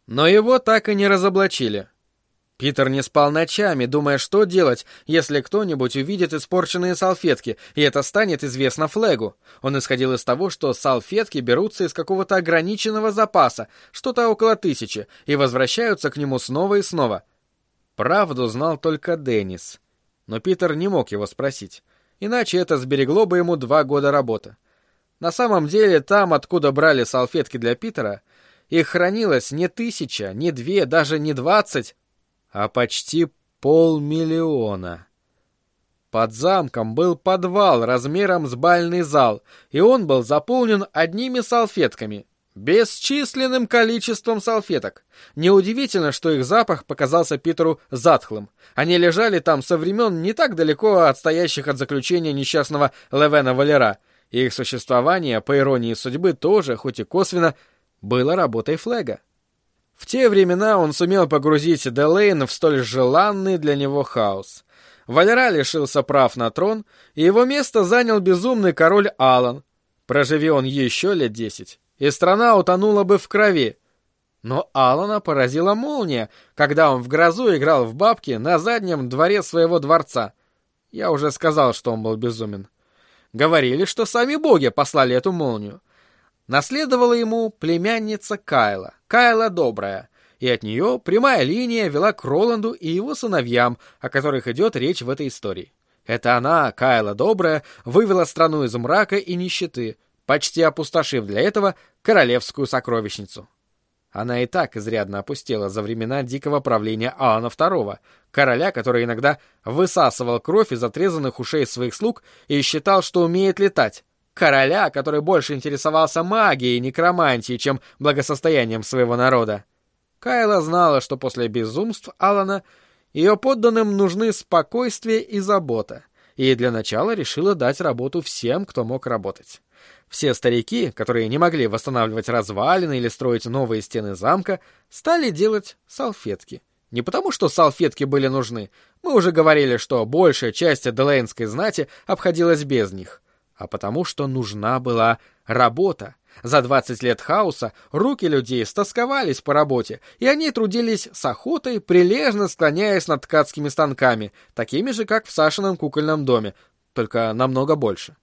Но его так и не разоблачили. Питер не спал ночами, думая, что делать, если кто-нибудь увидит испорченные салфетки, и это станет известно Флэгу. Он исходил из того, что салфетки берутся из какого-то ограниченного запаса, что-то около 1000, и возвращаются к нему снова и снова. Правду знал только Деннис. Но Питер не мог его спросить, иначе это сберегло бы ему 2 года работы. На самом деле, там, откуда брали салфетки для Питера, их хранилось не 1000, не 2, даже не 20, а почти 500 000. Под замком был подвал размером с бальный зал, и он был заполнен одними салфетками, бесчисленным количеством салфеток. Неудивительно, что их запах показался Питеру затхлым. Они лежали там со времен не так далеко отстоящих от заключения несчастного Левена Валера, и их существование, по иронии судьбы, тоже, хоть и косвенно, было работой Флэга. В те времена он сумел погрузить Делейн в столь желанный для него хаос. Валера лишился прав на трон, и его место занял безумный король Алан. Проживи он еще лет 10, и страна утонула бы в крови. Но Алана поразила молния, когда он в грозу играл в бабки на заднем дворе своего дворца. Я уже сказал, что он был безумен. Говорили, что сами боги послали эту молнию. Наследовала ему племянница Кайла Добрая, и от нее прямая линия вела к Роланду и его сыновьям, о которых идет речь в этой истории. Это она, Кайла Добрая, вывела страну из мрака и нищеты, почти опустошив для этого королевскую сокровищницу. Она и так изрядно опустела за времена дикого правления Алана II, короля, который иногда высасывал кровь из отрезанных ушей своих слуг и считал, что умеет летать. Короля, который больше интересовался магией и некромантией, чем благосостоянием своего народа. Кайла знала, что после безумств Алана ее подданным нужны спокойствие и забота, и для начала решила дать работу всем, кто мог работать. Все старики, которые не могли восстанавливать развалины или строить новые стены замка, стали делать салфетки. Не потому, что салфетки были нужны, мы уже говорили, что большая часть делейнской знати обходилась без них, а потому что нужна была работа. За 20 лет хаоса руки людей стосковались по работе, и они трудились с охотой, прилежно склоняясь над ткацкими станками, такими же, как в Сашином кукольном доме, только намного больше.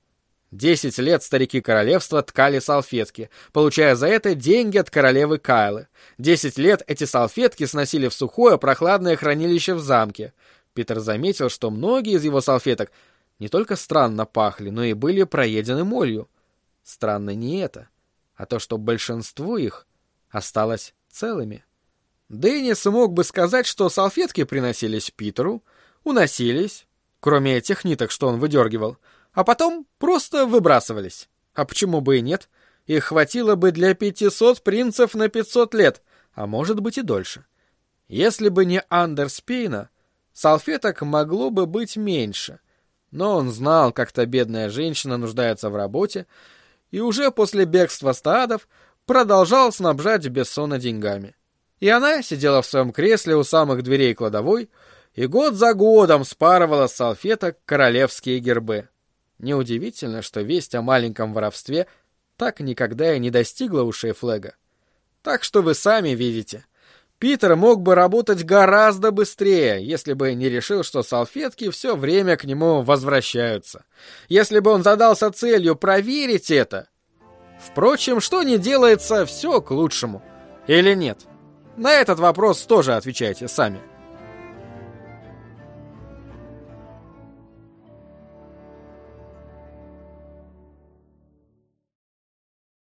10 лет старики королевства ткали салфетки, получая за это деньги от королевы Кайлы. 10 лет эти салфетки сносили в сухое прохладное хранилище в замке. Питер заметил, что многие из его салфеток не только странно пахли, но и были проедены молью. Странно не это, а то, что большинство их осталось целыми. Деннис мог бы сказать, что салфетки приносились Питеру, уносились, кроме этих ниток, что он выдергивал, а потом просто выбрасывались. А почему бы и нет? Их хватило бы для 500 принцев на 500 лет, а может быть и дольше. Если бы не Андерс Пейна, салфеток могло бы быть меньше. Но он знал, как та бедная женщина нуждается в работе, и уже после бегства стаадов продолжал снабжать Бессона деньгами. И она сидела в своем кресле у самых дверей кладовой и год за годом спарывала с салфеток королевские гербы. Неудивительно, что весть о маленьком воровстве так никогда и не достигла ушей Флэга. Так что вы сами видите, Питер мог бы работать гораздо быстрее, если бы не решил, что салфетки все время к нему возвращаются. Если бы он задался целью проверить это. Впрочем, что не делается, все к лучшему. Или нет? На этот вопрос тоже отвечайте сами.